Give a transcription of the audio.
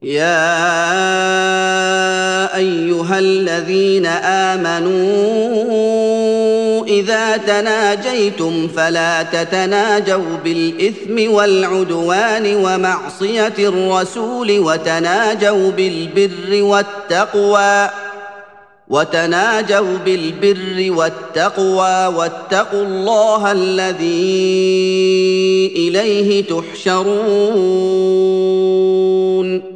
يا ايها الذين امنوا اذا تناجيتم فلا تتناجوا بالاثم والعدوان ومعصيه الرسول وتناجوا بالبر والتقوى واتقوا الله الذي اليه تحشرون